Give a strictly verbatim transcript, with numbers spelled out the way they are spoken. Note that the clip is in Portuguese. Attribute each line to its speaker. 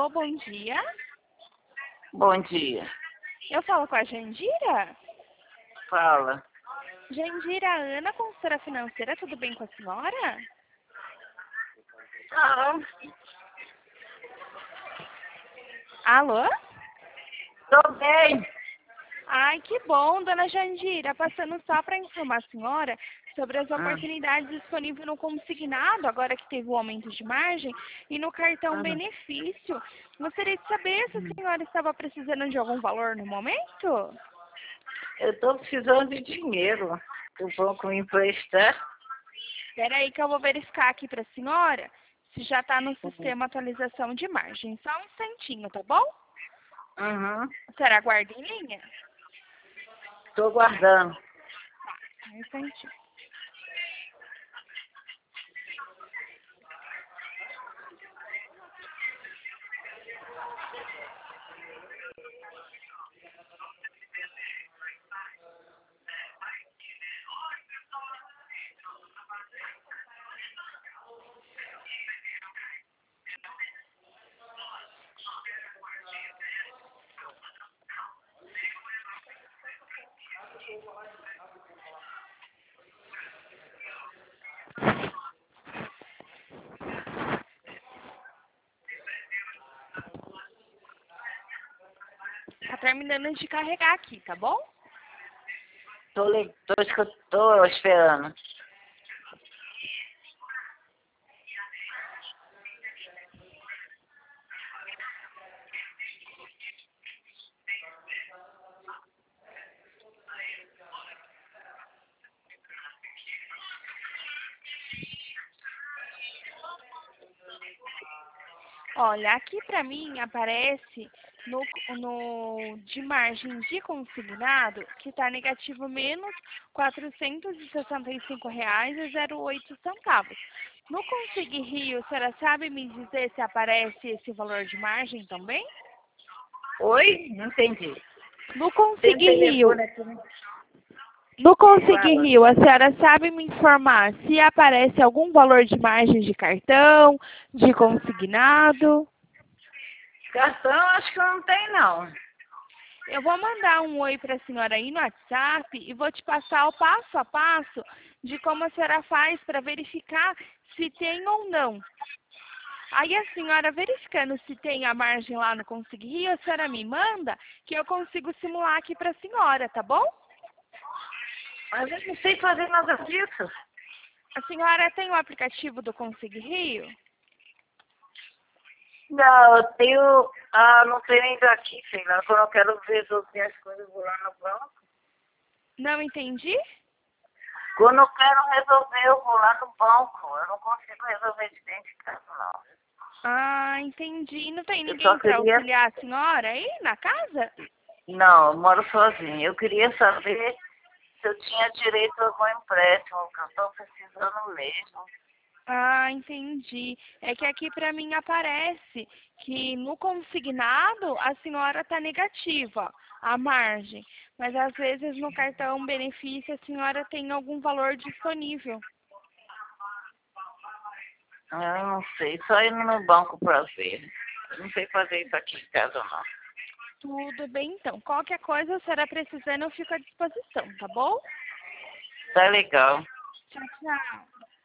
Speaker 1: Alô, bom dia.
Speaker 2: Bom dia.
Speaker 1: Eu falo com a Jandira?
Speaker 2: Fala.
Speaker 1: Jandira, Ana, consultora financeira, tudo bem com a senhora?
Speaker 2: Ah,
Speaker 1: Alô?
Speaker 2: tô bem.
Speaker 1: Ai, que bom, dona Jandira. Passando só para informar a senhora sobre as
Speaker 2: Ah,
Speaker 1: oportunidades disponíveis no consignado, agora que teve o aumento de margem, e no cartão
Speaker 2: ah,
Speaker 1: benefício. Gostaria de saber se a senhora estava precisando de algum valor no momento?
Speaker 2: eu tô precisando de dinheiro. O banco me emprestar.
Speaker 1: Espera aí que eu vou verificar aqui para a senhora se já está no sistema atualização de margem. Só um instantinho, tá bom?
Speaker 2: Uhum.
Speaker 1: A senhora aguarda em linha?
Speaker 2: Tô guardando.
Speaker 1: Um instantinho. Tá terminando de carregar aqui, tá bom?
Speaker 2: Tô, li- tô, escu- tô esperando.
Speaker 1: Olha, aqui para mim aparece no, no de margem de consignado que está negativo menos quatrocentos e sessenta e cinco reais e zero oito centavos. No Consig Rio, a senhora sabe me dizer se aparece esse valor de margem também?
Speaker 2: Oi? Não entendi.
Speaker 1: No
Speaker 2: Tem
Speaker 1: Consig Rio,
Speaker 2: telefone aqui, né?
Speaker 1: no Consig
Speaker 2: Fala.
Speaker 1: Rio, a senhora sabe me informar se aparece algum valor de margem de cartão, de consignado?
Speaker 2: Cartão acho que não tem, não.
Speaker 1: Eu vou mandar um oi para a senhora aí no WhatsApp e vou te passar o passo a passo de como a senhora faz para verificar se tem ou não. Aí a senhora verificando se tem a margem lá no Consig Rio, a senhora me manda que eu consigo simular aqui para a senhora, tá bom?
Speaker 2: Mas eu não sei fazer nada disso.
Speaker 1: A senhora tem o aplicativo do Consig Rio?
Speaker 2: Não, eu tenho... Ah, não tenho ainda aqui, sei lá. Quando eu quero resolver as coisas, eu vou lá no banco.
Speaker 1: Não entendi?
Speaker 2: Quando eu quero resolver, eu vou lá no banco. Eu não consigo resolver de dentro de casa, não.
Speaker 1: Ah, entendi. Não tem
Speaker 2: Eu só
Speaker 1: ninguém para
Speaker 2: queria...
Speaker 1: auxiliar a senhora aí na casa?
Speaker 2: Não, eu moro sozinha. Eu queria saber se eu tinha direito a algum empréstimo, que eu estou precisando mesmo.
Speaker 1: Ah, entendi. É que aqui para mim aparece que no consignado a senhora está negativa, a margem. Mas às vezes no cartão benefício a senhora tem algum valor disponível.
Speaker 2: Eu não sei, só ir no banco para ver. Eu não sei fazer isso aqui em casa, não.
Speaker 1: Tudo bem, então. Qualquer coisa a senhora precisando, eu fico à disposição, tá bom?
Speaker 2: Tá legal.
Speaker 1: Tchau, tchau.